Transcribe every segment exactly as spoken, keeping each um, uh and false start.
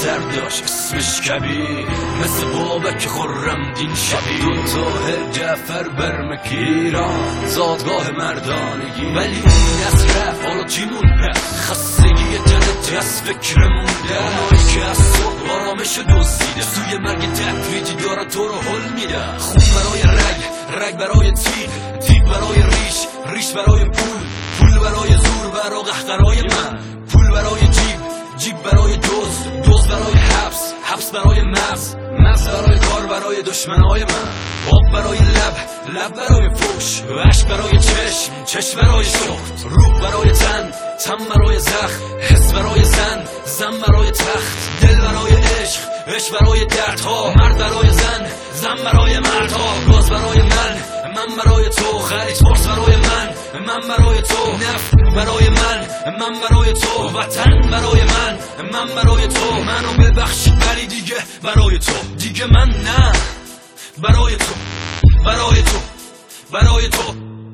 سر داشت اسمش کبیر، مثل بابک خرمدین شبیر. دوتا جعفر برمکیران زادگاه مردانگی، ولی این از رفت حالا چیمون پس خستگی جنت از فکر مونده. اونایی که از صبح آرامش دزدیده، سوی مرگ تدریجی داره تو رو حل میده. خون برای رگ، رگ برای تیغ، تیغ برای ریش، ریش برای پول، پول برای زور برای قهقرای من، پول برای جیب، جیب برای دوز، دوز برای حبس، حبس برای مغز، مغز برای کار برای دشمنای من. آب برای لب، لب برای فوش، عشق برای چشم، چشم برای شخت، روح برای تن، تن برای زخم، حس برای زن، زن برای تخت، دل برای عشق، عشق برای دردها، مرد برای زن، زن برای مردها. گاز برای من، من برای تو، خرید فارس برای من، من برای تو، نفت برای من، من برای تو، وطن برای من، من برای تو. منو ببخشید ولی دیگه برای تو، دیگه من نه، برای تو، برای تو، برای تو.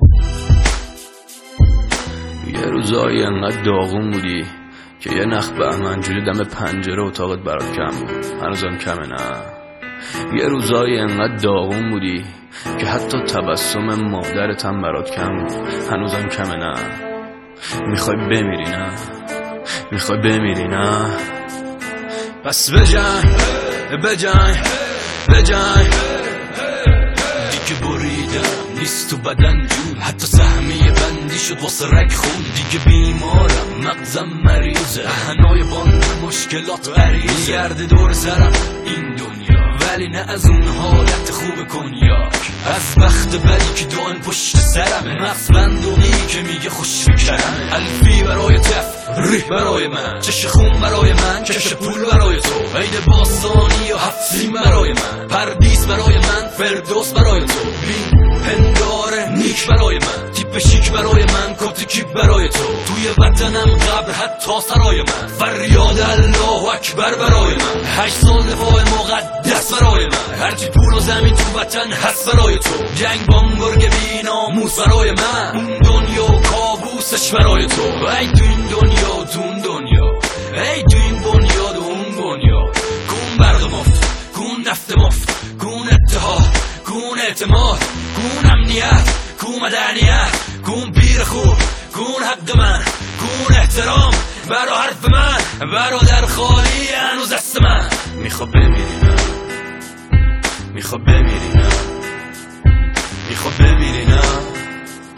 یه روزایی انقدر داغون بودی که یه نخ بهمن جوری دم پنجره اتاقت برات کم بود، هنوزم کمه نه. یه روزایی انقدر داغون بودی که حتی تبسم مادرت هم برات کم بود، هنوزم کمه نه. میخوای بمیری نه، میخوای بمیری نه، پس بجنگ بجنگ بجنگ. دیگه بریدم نیست تو بدن جون، حتی سهمیه بندی شد واسه رگ خون. دیگه بیمارم مغزم مریضه، هنای باند مشکلات غریزه. گرد دور سرم این دنیا، ولی نه از اون حالت خوب کنیاک، از بخت بدی که دائم پشت سرمه. مغز بندونی که میگه خوش فکرمه. الفی برای تف، ریح برای من، چش خون برای من، کش پول برای تو، عید باستانی و هفتیم برای من، پردیس برای من، فردوس برای تو، بین پندار نیک برای من، تیپ شیک برای من، کت کیپ برای تو. توی وطنم قبر حتی سرای من، فریاد الله اکبر برای من. هشت سال دفاع مقدس برای من، هرچی پول و زمین تو وطن هست برای تو. جنگ بامبرگ بی ناموس برای من، اون دنیا و کابوسش برای تو. ای تو این دنیا تو اون دنیا، ای تو این بنیاد و اون بنیاد. کون برق مفت، کون نفت مفت، کون اتحاد، کون اعتماد، کون امنیت، کون مدنیت، کون پیر خوب، کون حق من، کون احترام برا حرف من. برادر خالی هنوز دست من. میخوا بمیری نه، میخوا بمیری نه، میخوا بمیری نه،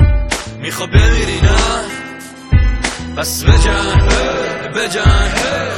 میخوا بمیری نه، پس بجنگ بجنگ